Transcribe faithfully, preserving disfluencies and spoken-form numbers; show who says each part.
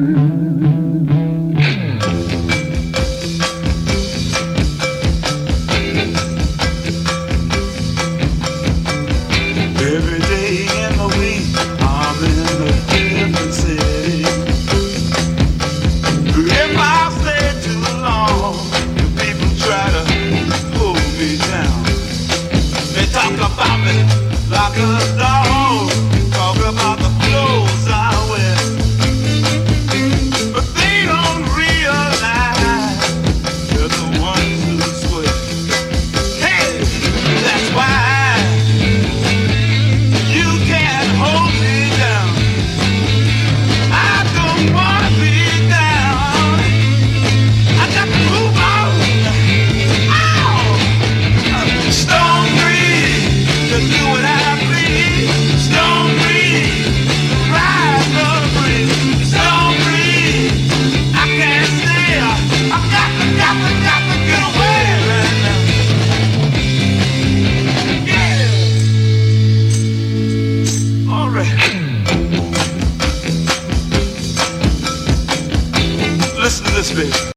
Speaker 1: Every day in the week, I'm in a different city. If I stay too long, the people try to pull me down. They talk about me like a dog, talk about the clothes I wear, but they don't realize they're the ones who swear. Hey, that's why listen to this, baby.